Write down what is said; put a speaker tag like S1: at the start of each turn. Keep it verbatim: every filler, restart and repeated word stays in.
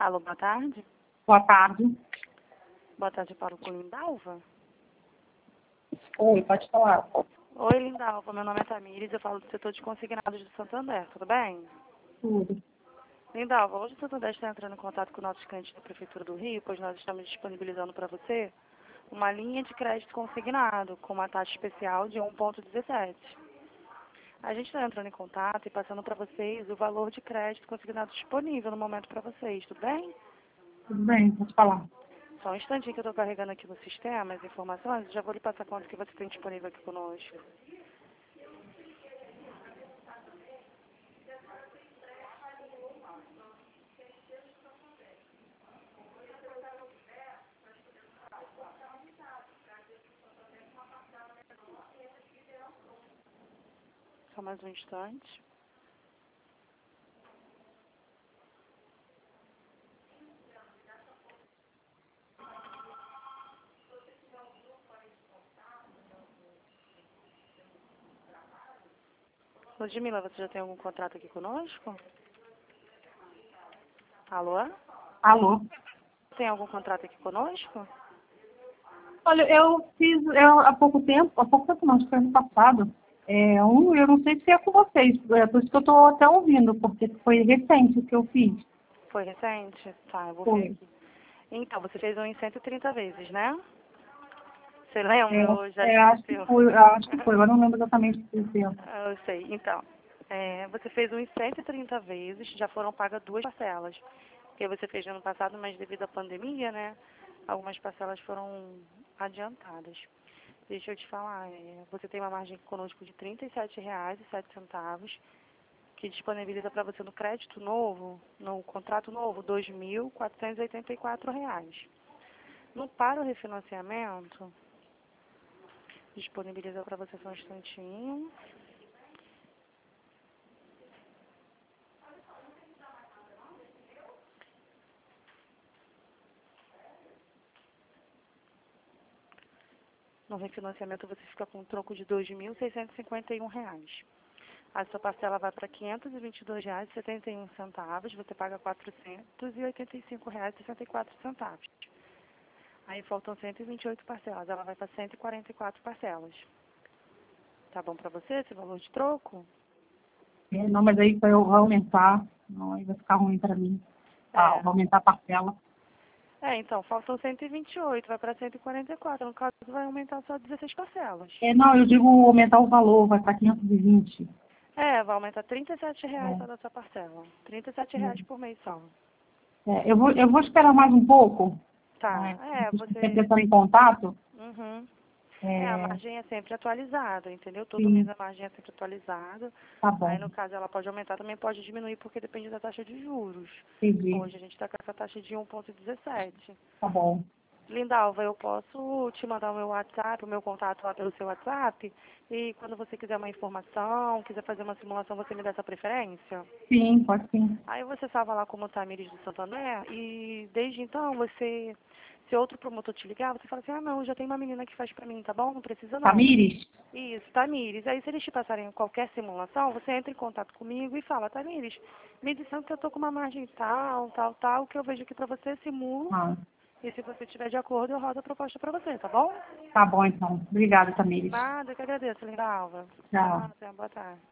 S1: Alô, boa tarde.
S2: Boa tarde.
S1: Boa tarde, Paulo com Lindalva.
S2: Oi, pode falar.
S1: Oi, Lindalva. Meu nome é Tamires, eu falo do setor de consignados do Santander, tudo bem?
S2: Tudo.
S1: Lindalva, hoje o Santander está entrando em contato com nossos clientes da Prefeitura do Rio, pois nós estamos disponibilizando para você uma linha de crédito consignado com uma taxa especial de um vírgula dezessete. A gente está entrando em contato e passando para vocês o valor de crédito consignado disponível no momento para vocês, tudo bem?
S2: Tudo bem, pode falar.
S1: Só um instantinho que eu estou carregando aqui no sistema as informações, já vou lhe passar quanto que você tem disponível aqui conosco. Só mais um instante. Ludmila, você já tem algum contrato aqui conosco? Alô?
S2: Alô?
S1: Tem algum contrato aqui conosco?
S2: Olha, eu fiz eu, há pouco tempo, há pouco tempo não, acho que foi ano passado, é, um, eu não sei se é com vocês, é por isso que eu estou até ouvindo, porque foi recente o que eu fiz.
S1: Foi recente? Tá, eu vou ver
S2: Foi.
S1: aqui. Então, você fez um em cento e trinta vezes, né? Você lembra ou já
S2: É, é, acho que
S1: esqueceu?
S2: foi, acho que foi, agora não lembro exatamente o que foi.
S1: Ah, eu sei. Então, é, você fez um em cento e trinta vezes, já foram pagas duas parcelas. Porque você fez no ano passado, mas devido à pandemia, né? Algumas parcelas foram adiantadas. Deixa eu te falar, é, você tem uma margem conosco de trinta e sete reais e sete centavos, que disponibiliza para você no crédito novo, no contrato novo, dois mil quatrocentos e oitenta e quatro reais. No para o refinanciamento, disponibiliza para você só um instantinho. No refinanciamento você fica com um troco de dois mil seiscentos e cinquenta e um reais. A sua parcela vai para quinhentos e vinte e dois reais e setenta e um centavos, você paga quatrocentos e oitenta e cinco reais e sessenta e quatro centavos. Aí faltam cento e vinte e oito parcelas, ela vai para cento e quarenta e quatro parcelas. Tá bom para você esse valor de troco?
S2: É, não, mas aí vai vai aumentar, não, aí vai ficar ruim para mim. Ah,
S1: É.
S2: vai aumentar a parcela.
S1: É, então, faltam cento e vinte e oito, vai para cento e quarenta e quatro. No caso, vai aumentar só dezesseis parcelas.
S2: É, não, eu digo aumentar o valor, vai para quinhentos e vinte.
S1: É, vai aumentar trinta e sete reais só
S2: É.
S1: da sua parcela. trinta e sete reais por mês só.
S2: É, eu, vou, eu vou esperar mais um pouco,
S1: Tá,
S2: né?
S1: é,
S2: Vocês estão
S1: você...
S2: entrando em contato.
S1: Uhum. É, a
S2: É,
S1: margem é sempre atualizada, entendeu? Todo mês
S2: sim,
S1: a margem é sempre atualizada.
S2: tá
S1: Aí,
S2: bom.
S1: no caso, ela pode aumentar, também pode diminuir, porque depende da taxa de juros.
S2: Entendi.
S1: Hoje a gente está com essa taxa de um vírgula dezessete.
S2: Tá bom.
S1: Lindalva, eu posso te mandar o meu WhatsApp, o meu contato lá pelo seu WhatsApp, e quando você quiser uma informação, quiser fazer uma simulação, você me dá essa preferência?
S2: Sim, pode sim.
S1: Aí você salva lá como Tamires do Santander, e desde então você, se outro promotor te ligar, você fala assim, ah não, já tem uma menina que faz pra mim, tá bom? Não precisa não.
S2: Tamires?
S1: Isso, Tamires. Aí se eles te passarem qualquer simulação, você entra em contato comigo e fala, Tamires, me disseram que eu tô com uma margem tal, tal, tal, que eu vejo aqui pra você, simulo.
S2: Ah,
S1: E se você estiver de acordo, eu rodo a proposta pra você, tá bom?
S2: tá bom então. Obrigada, Tamires.
S1: Nada, que agradeço, Linda Alva.
S2: Tchau.
S1: Tchau, boa tarde.